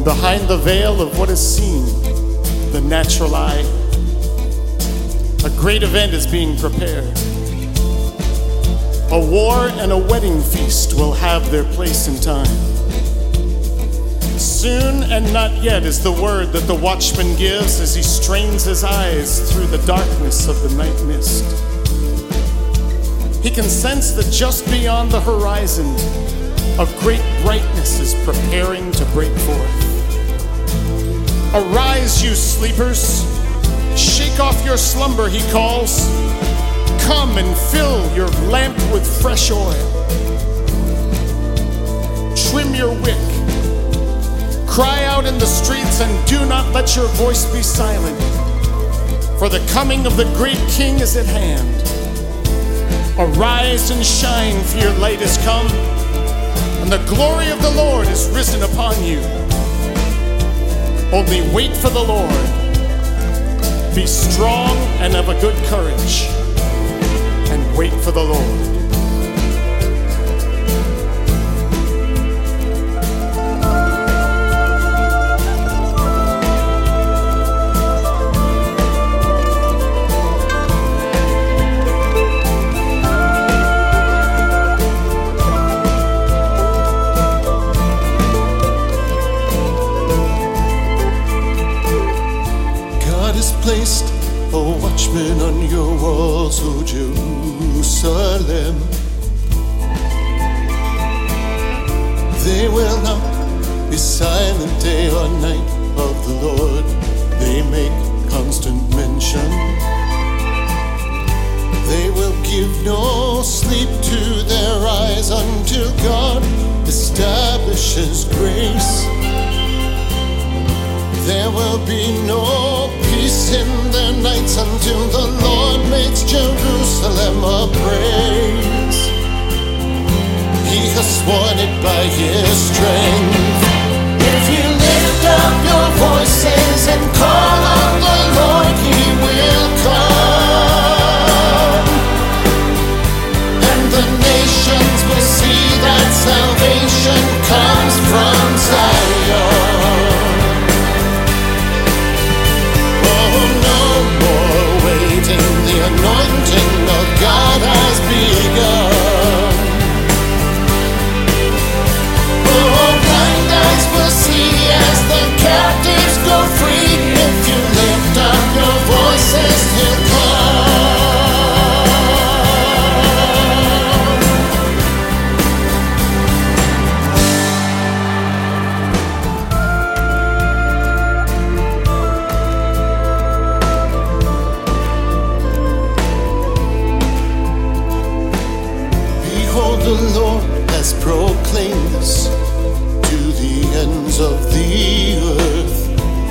Behind the veil of what is seen, the natural eye, a great event is being prepared. A war and a wedding feast will have their place in time. Soon and not yet is the word that the watchman gives as he strains his eyes through the darkness of the night mist. He can sense that just beyond the horizon, a great brightness is preparing to break forth. Arise, you sleepers, shake off your slumber, he calls. Come and fill your lamp with fresh oil. Trim your wick. Cry out in the streets and do not let your voice be silent. For the coming of the great King is at hand. Arise and shine, for your light is come, and the glory of the Lord is risen upon you. Only wait for the Lord. Be strong and of a good courage, and wait for the Lord. Placed a watchman on your walls, O Jerusalem. They will not be silent day or night of the Lord. They make constant mention. They will give no sleep to their eyes until God establishes grace. There will be no peace in their nights until the Lord makes Jerusalem a praise. He has sworn it by His strength. If you lift up your voices and call on the Lord, He will come. And the nations will see that salvation comes from Zion. The anointing of God has begun. Oh, blind eyes will see as the captives go free. If you lift up your voices, He'll the Lord has proclaimed this to the ends of the earth.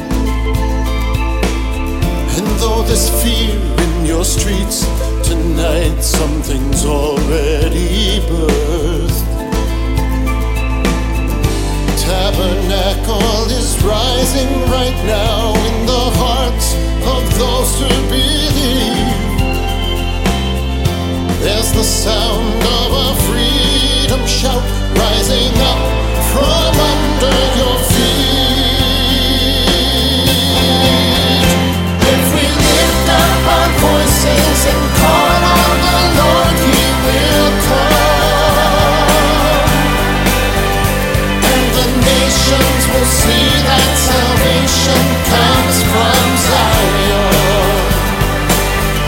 And though there's fear in your streets tonight, something's already birthed. Tabernacle is rising right now in the hearts of those who believe. There's the sound of a freedom shout rising up from under your feet. If we lift up our voices and call on the Lord, He will come. And the nations will see that salvation comes from Zion.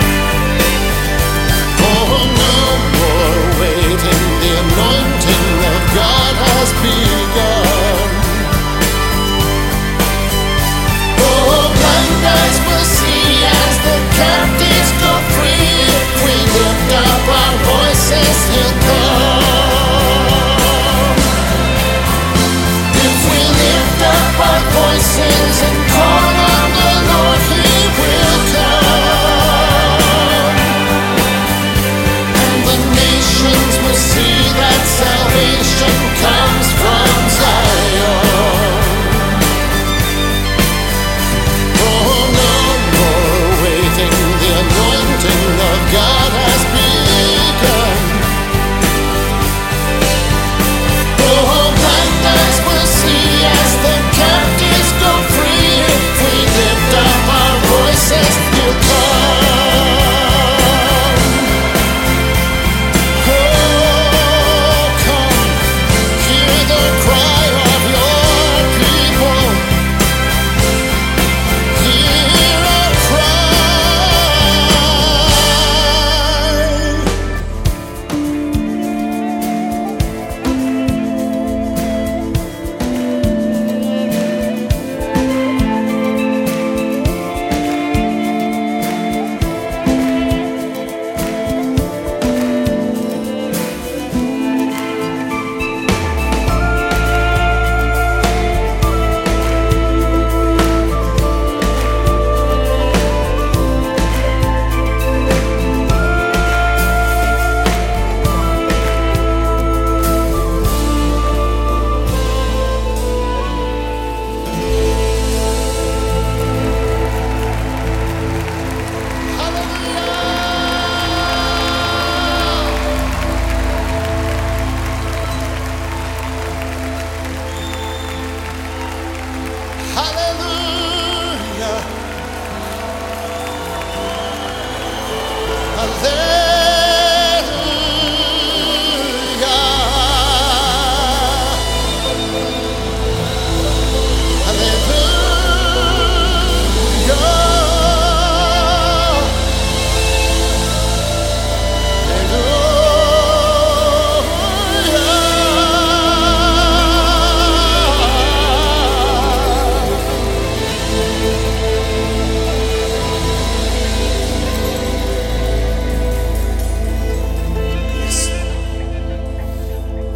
The anointing of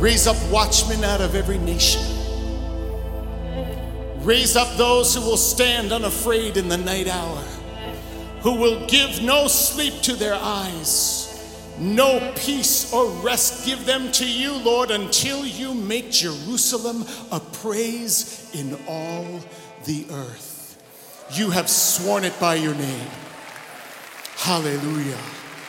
Raise up watchmen out of every nation. Raise up those who will stand unafraid in the night hour, who will give no sleep to their eyes, no peace or rest give them to you, Lord, until you make Jerusalem a praise in all the earth. You have sworn it by your name. Hallelujah.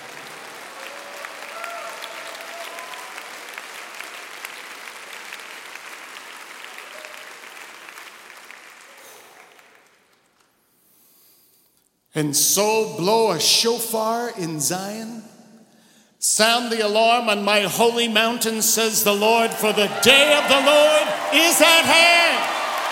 And so blow a shofar in Zion. Sound the alarm on my holy mountain, says the Lord, for the day of the Lord is at hand.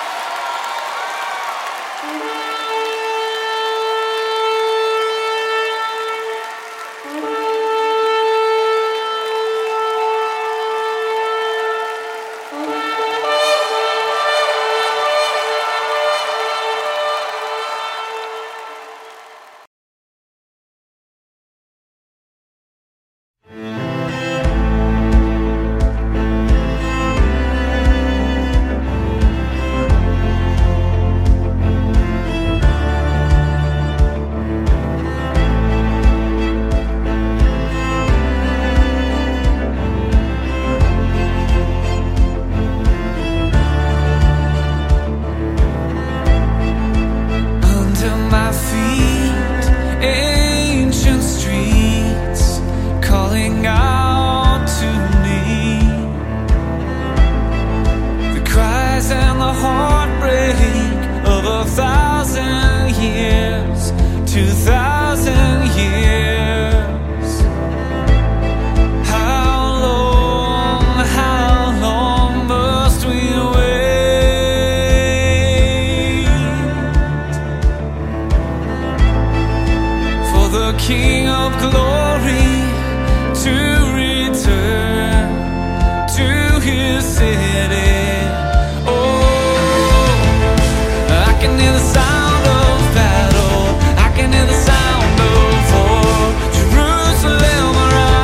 King of glory to return to his city. Oh, I can hear the sound of battle, I can hear the sound of war. Jerusalem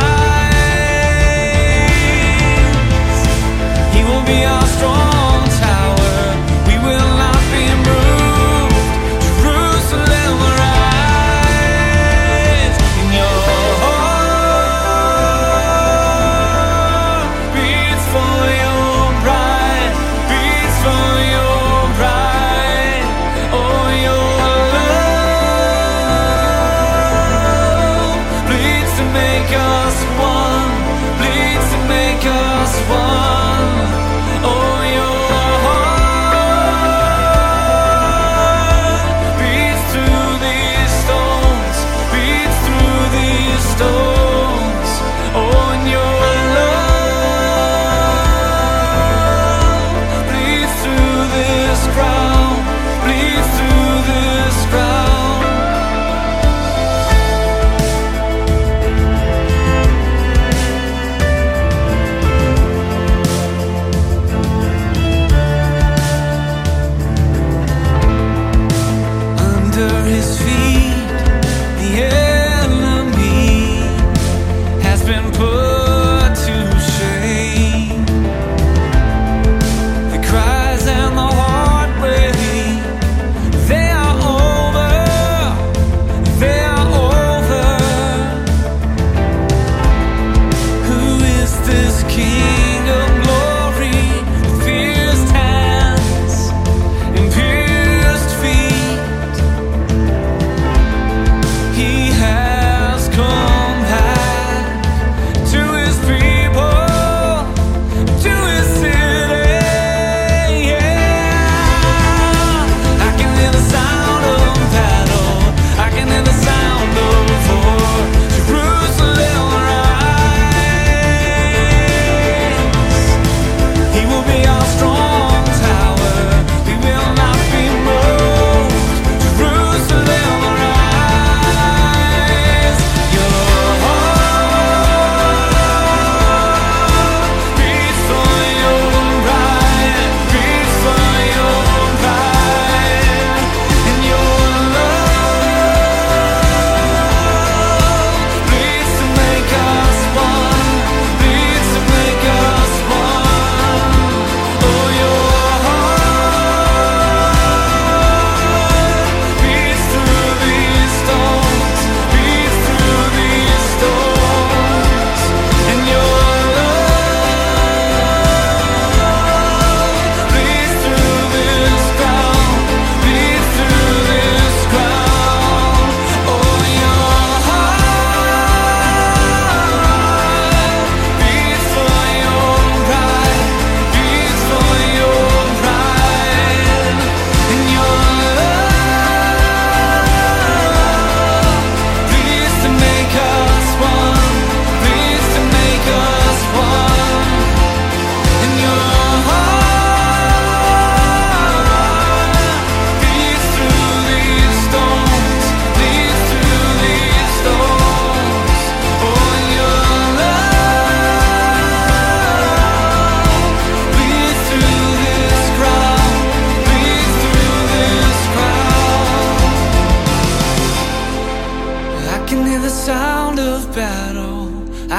arise, he will be our strong tower, we will not be moved. Jerusalem arise.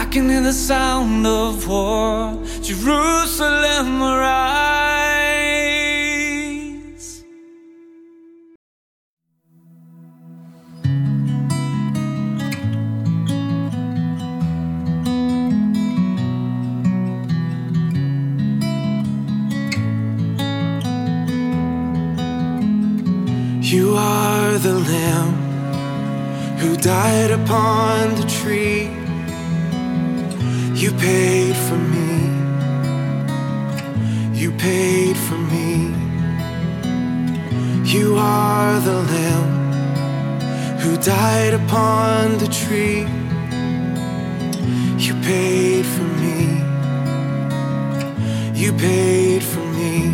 can hear the sound of war. Jerusalem, arise. You are the Lamb who died upon the tree. You paid for me. You paid for me. You are the Lamb who died upon the tree. You paid for me. You paid for me.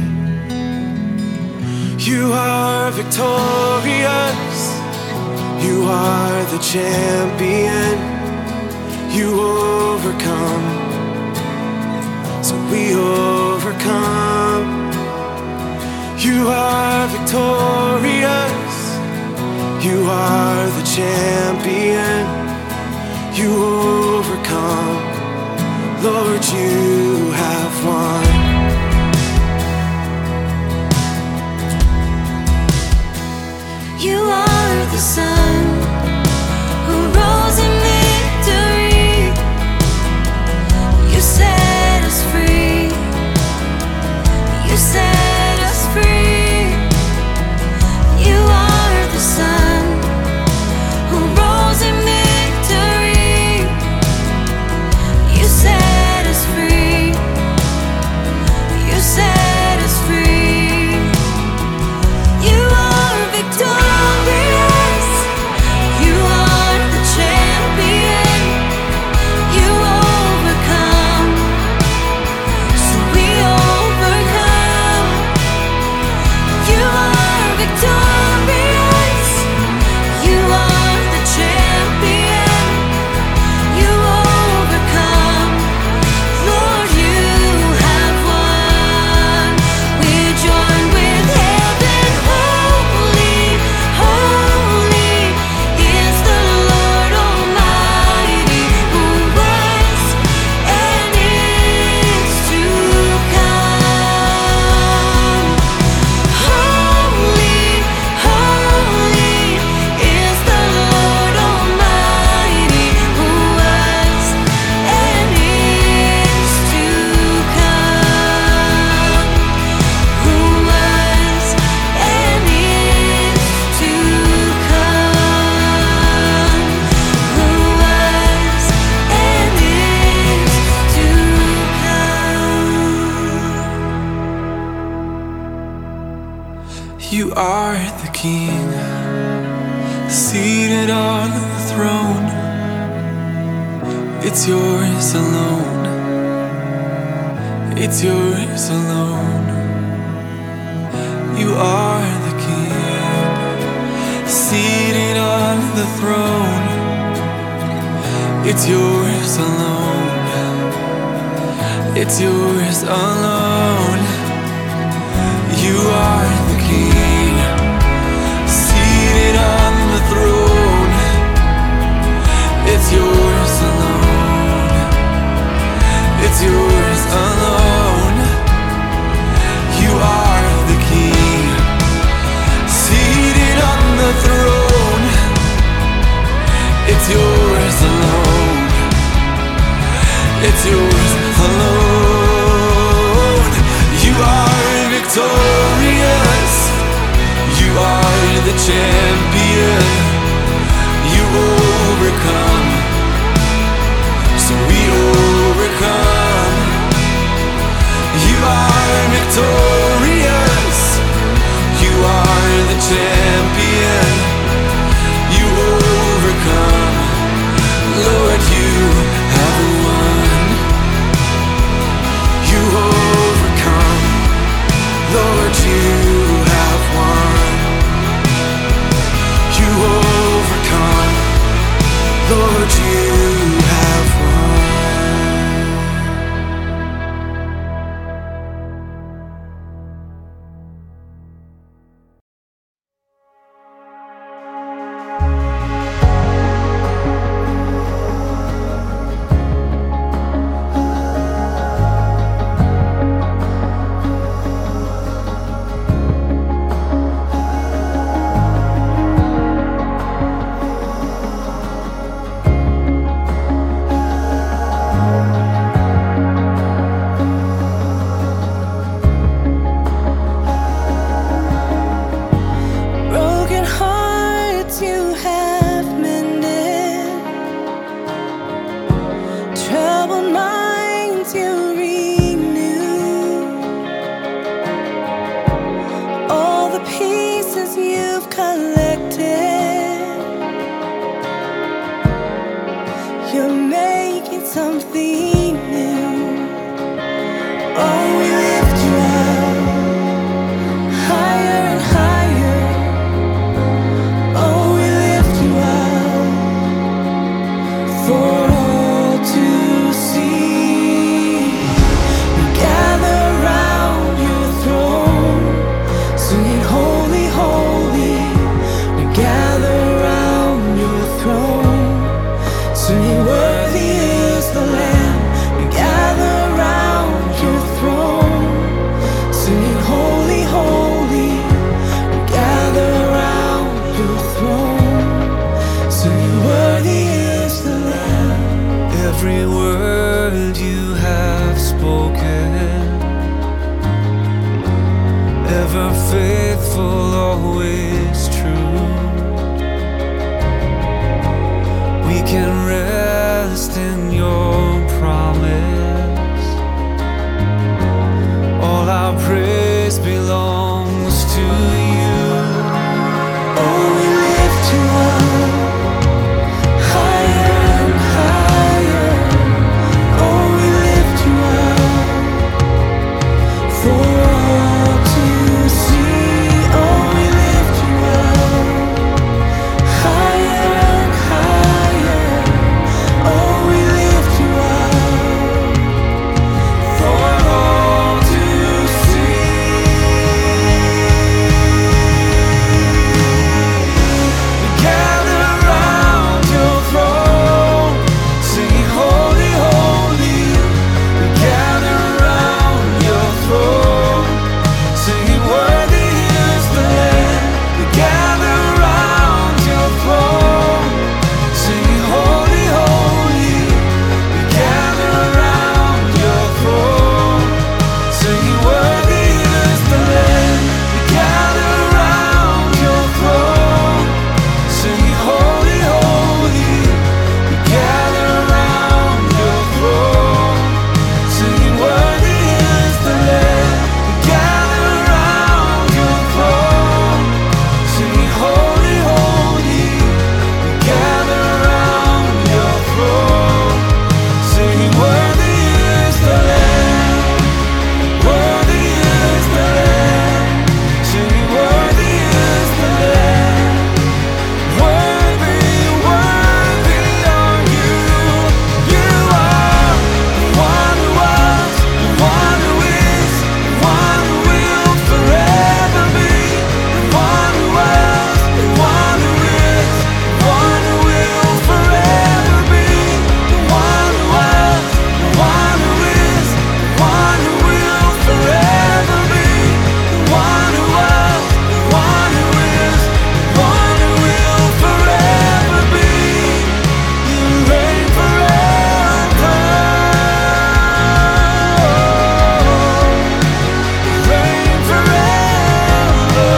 You are victorious. You are the champion. You overcome, so we overcome. You are victorious. You are the champion. You overcome. Lord, you have won. You are the Son who rose in victory. You set us free. You set us free. You are the Son who rose in victory. You set us free. You set us free. You are victorious. You are the champion. You overcome, so we overcome. You are victorious. You are the champion. You overcome. Lord, you have won. We join with heaven. Holy, holy is the Lord Almighty, who was and is to come. Holy, holy is the Lord Almighty, who was and is to come. Who was and is to come. Who was and is to come. You are the King, seated on the throne. It's yours alone. It's yours alone. You are the King, seated on the throne. It's yours alone. It's yours alone. You are the King, seated on the throne. It's yours alone. It's yours alone. You are the King, seated on the throne. It's yours alone. It's yours alone. You are victorious. You are the champion. You overcome, so we overcome. You are victorious. You are the champion. You overcome. Lord, you have won. You overcome. Lord, you have won. You overcome. Lord, you have won. you renew all the pieces you've collected. You're making something new. Oh, we lift you up higher and higher. Oh, we lift you up for all to see. We gather round your throne, singing holy, holy. We gather round your throne, singing worthy is the Lamb. We gather round your throne, singing holy, holy. We gather round your throne, singing worthy is the Lamb. Every word you have spoken, ever faithful, always true. We can rest in your promise. All our praise belongs to you. Oh, we lift you up higher and higher. Oh, we lift you up for all to see. Oh, we lift you up higher and higher. Oh, we lift you up for all to see. We gather around your throne, singing holy, holy. We gather around your throne, singing worthy is the Lamb. We gather around your throne, singing holy, holy. We gather around your throne, singing worthy is the Lamb. We gather around your throne, singing holy, holy. We gather around your throne, singing worthy is the Lamb. We gather around your throne, singing holy, holy. We gather around your throne, singing worthy is the Lamb. Worthy is the Lamb, singing worthy is the Lamb. Worthy, worthy are you. You are the one who was, the one who is, the one who will forever be. The one who was, the one who is, the one who will forever be. The one who was, the one who is, the one who will forever be. The one who was, the one who is, the one who will forever be. You reign forever. You reign forever.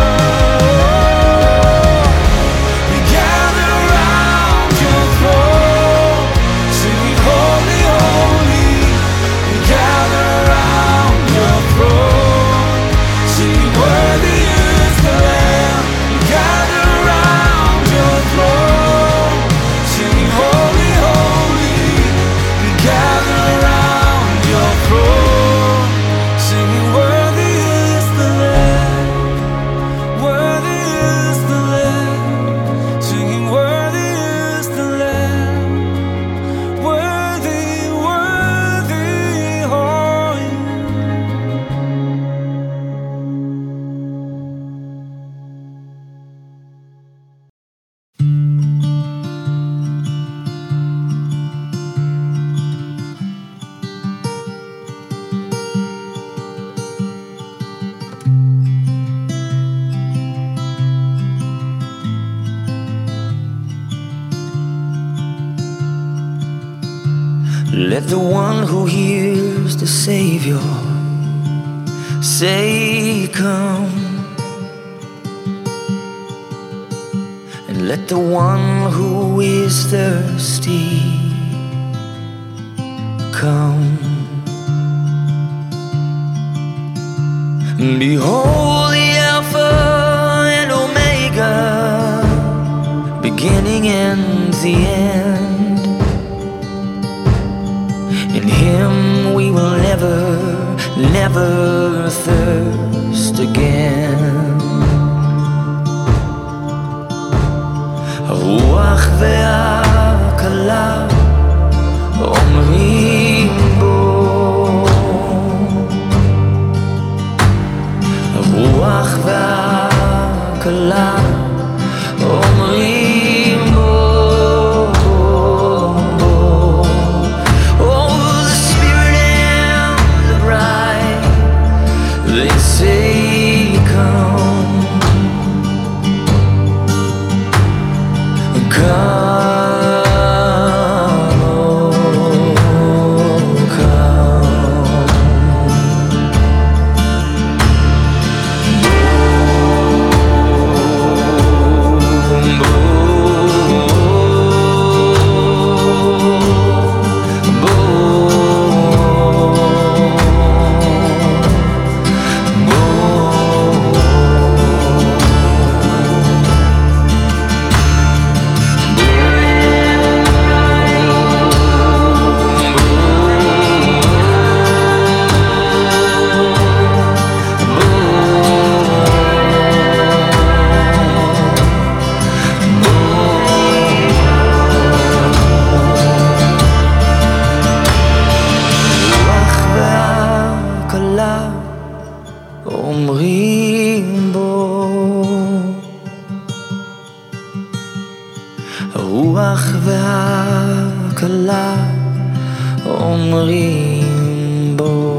We gather around your throne, singing holy, holy. We gather around your throne, singing worthy is the Lamb. We gather around your throne, singing holy, holy. We gather around your throne, singing worthy is the Lamb. Worthy is the Lamb, singing worthy is the Lamb. Worthy, worthy are you. Let the one who hears the Savior say, come. And let the one who is thirsty come. Behold the Alpha and Omega, beginning and the end. In Him we will never, never thirst again. הרוח והכלה אומרים בו, הרוח והכלה אומרים בו. Oh, the Spirit and the bride, they say come, come. אומרים בו, הרוח והכלה אומרים בו.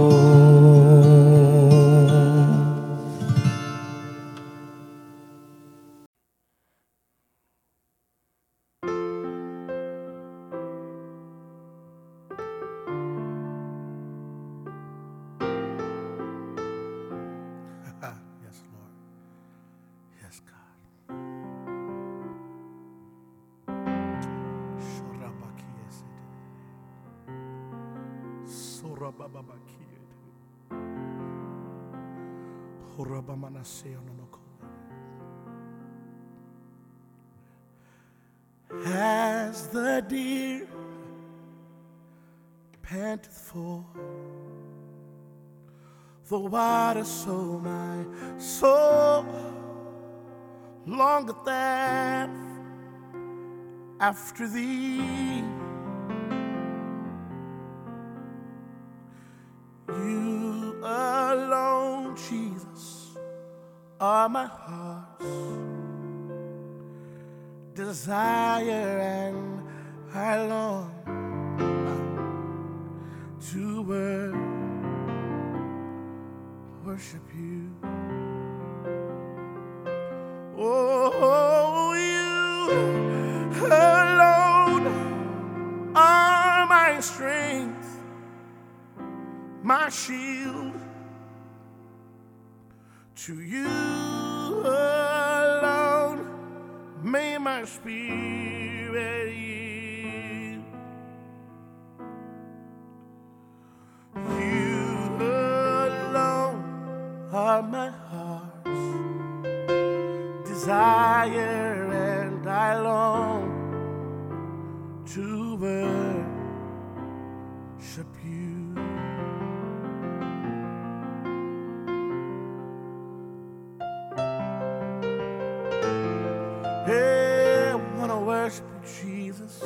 Yes, Lord. Yes, God. As the deer panteth for the water, so my soul longeth after thee. You alone, Jesus, are my heart's desire, and I long to worship you. Oh, you alone are my strength, my shield. To you alone may my spirit yield. You alone are my heart's desire, and I long to worship you. Hey, I wanna worship you, Jesus.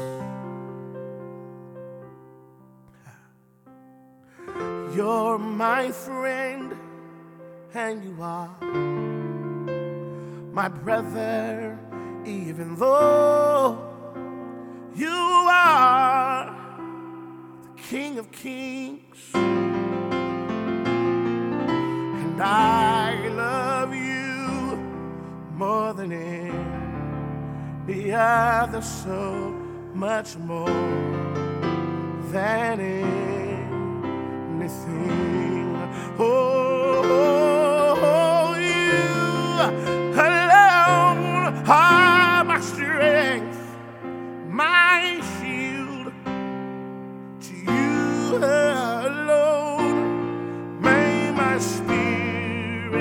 You're my friend, and you are my brother, even though you are the King of Kings. And I love you more than any other, so much more than anything. Oh, you alone are my strength, my shield. To you alone may my spirit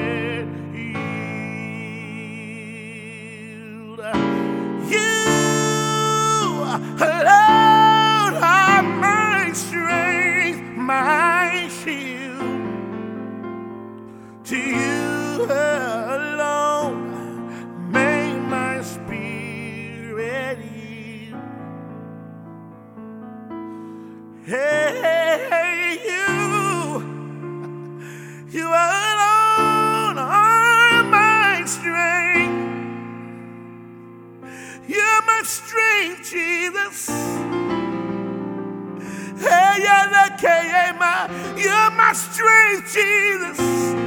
You alone are my strength. You're my strength, Jesus. Hey, you're my strength, Jesus.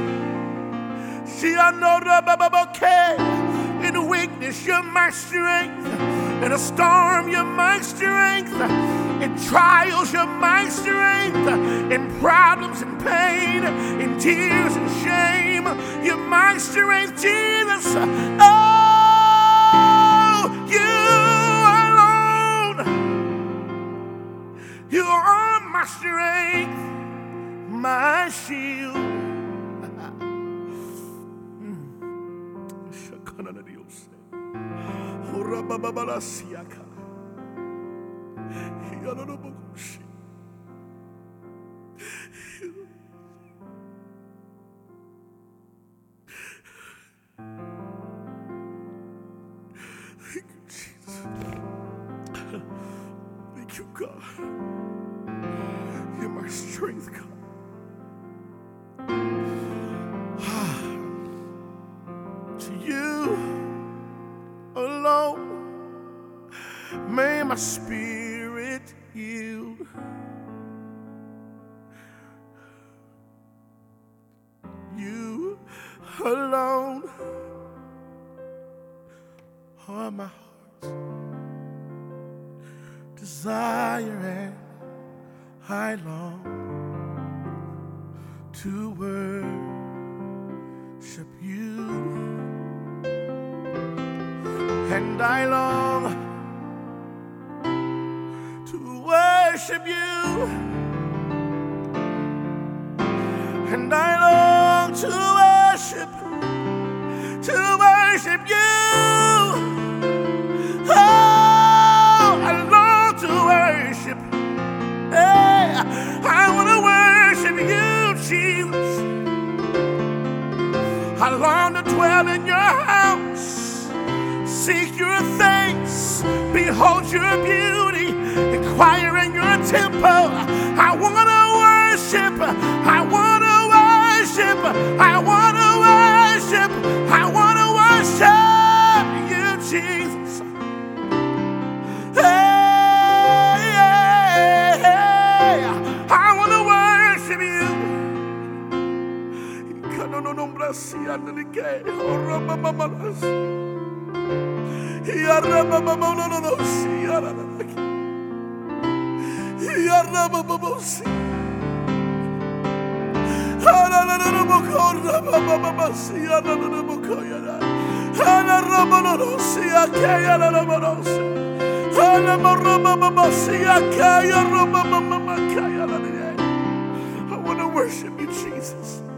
In weakness, you're my strength. In a storm, you're my strength. In trials, you're my strength. In problems and pain, in tears and shame, you're my strength, Jesus. Oh, you alone. You are my strength, my shield. Thank you, Jesus. Thank you, God. You're my strength, God. To you alone may my spirit yield. You alone are my heart's desire, and I long to worship you, and I long to worship you, and I long to worship you. Oh, I long to worship. Hey, I want to worship you, Jesus. I long to dwell in your house, seek your face, behold your beauty, inquire in your temple. I want to worship, I want to worship, I want to worship, I want to worship you, Jesus. Hey, hey, I want to worship you. I want to worship you, Jesus.